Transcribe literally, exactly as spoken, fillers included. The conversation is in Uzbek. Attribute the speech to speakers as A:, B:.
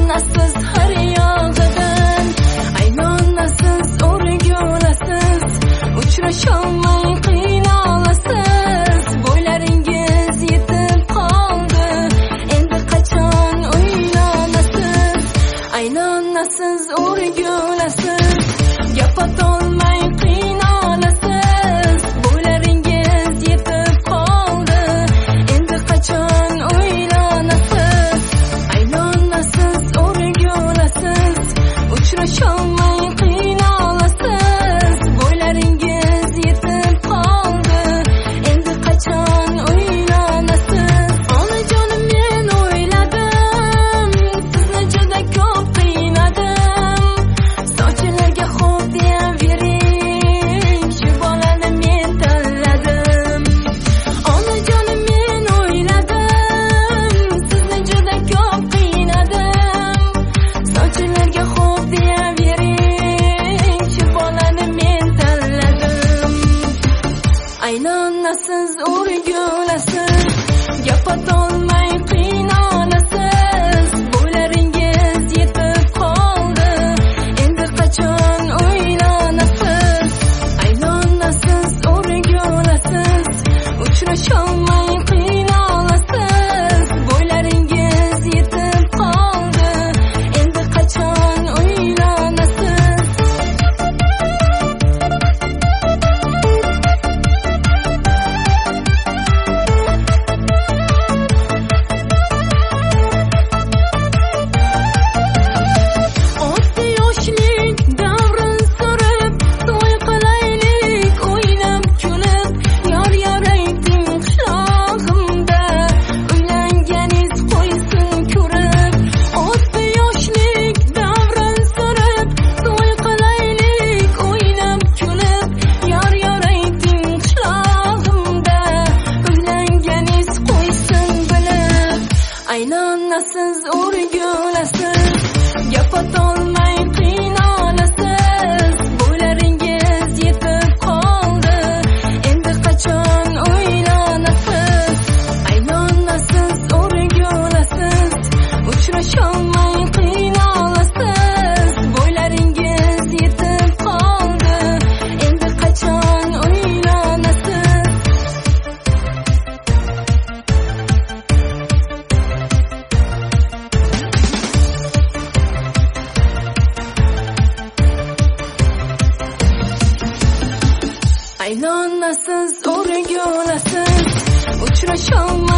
A: Aylonasiz har yog'idan, aylonasiz o'rgulasiz, uchrasholmay qiynalasiz. Bo'ylaringiz yetib qoldi, endi qachon uylanasiz? Aylonasiz o'rgulasiz, gap otolmay qiynalasiz. Bo'ylaringiz yetib qoldi, endi qachon uylanasiz? Aylonasiz o'rgulasiz, uchrasholmay qiynalasiz. Bo'ylaringiz yetib qoldi, endi qachon uylanasiz? Onajonim, men o'yladim, sizni juda ko'p qiynadim. Sovchilarga xo'p deyavering, shu bolani men tanladim. Onajonim, men o'yladim, sizni juda ko'p qiynadim. Sovchilarga xo'p deyavering, shu bolani men tanladim. Aylonasiz o'rgulasiz, gap otolmay qiynalasiz. Bo'ylaringiz yetib qoldi, endi qachon uylanasiz? Aylonasiz o'rgulasiz, uchrasholmay qiynalasiz. Bo'ylaringiz yetib qoldi, endi qachon uylanasiz? O'tdi yoshlik davrin surib, to'y qilaylik o'ynab kulib. Yor yor ayting qishlog'imda, uylanganiz qo'ysin ko'rib. O'tdi yoshlik davrin surib, to'y qilaylik o'ynab kulib. Yor yor ayting qishlog'imda, uylanganiz qo'ysin bilib. Aylonasiz o'rgulasiz, gap otolmay qiynalasiz. Bo'ylaringiz yetib qoldi, endi qachon uylanasiz? Aylonasiz o'rgulasiz, uchrasholmay qiynalasiz. Bo'ylaringiz yetib qoldi, endi qachon uylanasiz? Aylonasiz o'rgulasiz, uchrasholmay